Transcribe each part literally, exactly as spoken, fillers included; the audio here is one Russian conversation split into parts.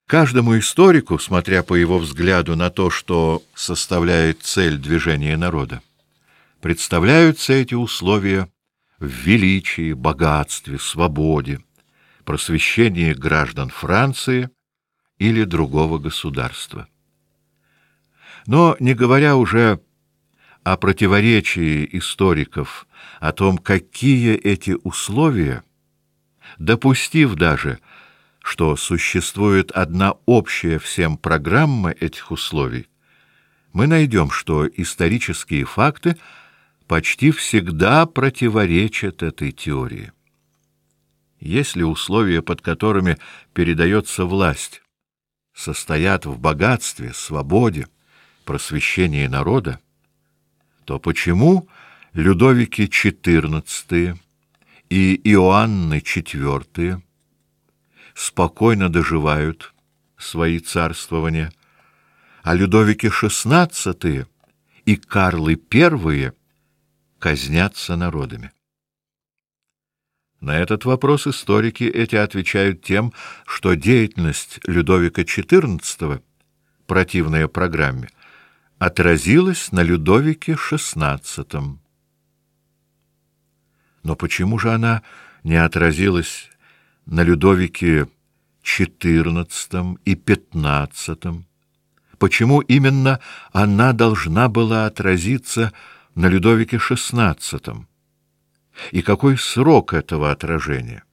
Каждому историку, смотря по его взгляду на то, что составляет цель движения народа, представляются эти условия в величии, богатстве, свободе, просвещении граждан Франции или другого государства. Но не говоря уже о противоречии историков, о том, какие эти условия, допустив даже, что существует одна общая всем программа этих условий, мы найдем, что исторические факты почти всегда противоречат этой теории. Если условия, под которыми передается власть, состоят в богатстве, свободе, просвещении народа, то почему Людовики четырнадцатые и Иоанны четвёртые спокойно доживают свои царствования, а Людовики шестнадцатые и Карлы первые казнятся народами? На этот вопрос историки эти отвечают тем, что деятельность Людовика четырнадцатого, противная программе, отразилась на Людовике шестнадцатом. Но почему же она не отразилась на Людовике четырнадцатом и пятнадцатом? Почему именно она должна была отразиться на Людовике шестнадцатом? И какой срок этого отражения?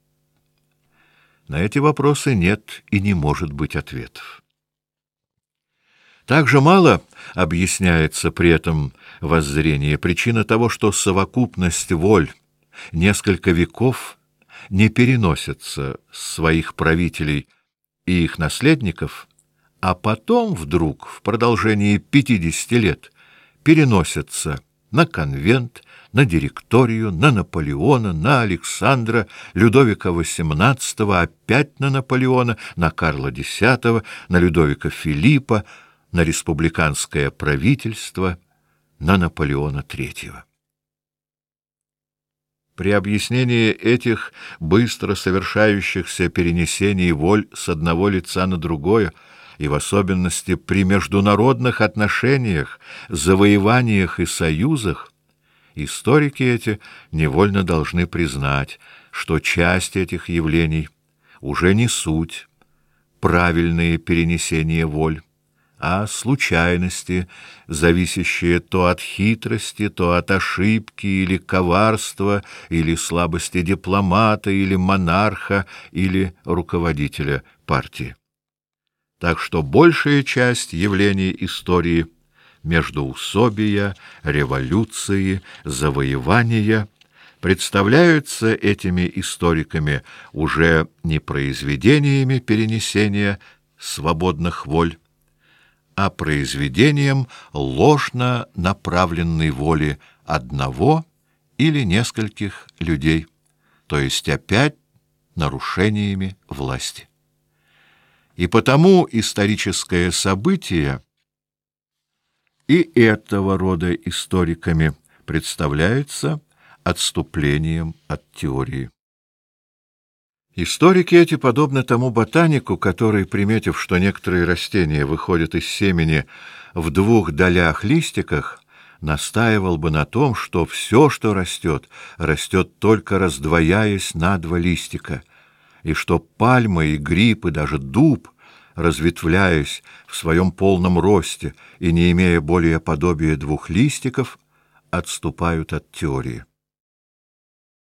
На эти вопросы нет и не может быть ответов. Также мало объясняется при этом воззрение причина того, что совокупность воль несколько веков не переносится с своих правителей и их наследников, а потом вдруг в продолжении пятидесяти лет переносятся на конвент, на директорию, на Наполеона, на Александра, Людовика восемнадцатого, опять на Наполеона, на Карла десятого, на Людовика Филиппа, на республиканское правительство, на Наполеона третьего. При объяснении этих быстро совершающихся перенесений воль с одного лица на другое, и в особенности при международных отношениях, завоеваниях и союзах, историки эти невольно должны признать, что часть этих явлений уже не суть правильные перенесения воль, а случайности, зависящие то от хитрости, то от ошибки или коварства, или слабости дипломата, или монарха, или руководителя партии. Так что большая часть явлений истории — междоусобия, революции, завоевания — представляются этими историками уже не произведениями перенесения свободных воль, а произведением ложно направленной воли одного или нескольких людей, то есть опять нарушениями власти. И потому историческое событие и этого рода историками представляется отступлением от теории. Историки эти подобны тому ботанику, который, приметив, что некоторые растения выходят из семени в двух долях-листиках, настаивал бы на том, что все, что растет, растет только раздвояясь на два листика, и что пальма и гриб и даже дуб, разветвляясь в своем полном росте и не имея более подобия двух листиков, отступают от теории.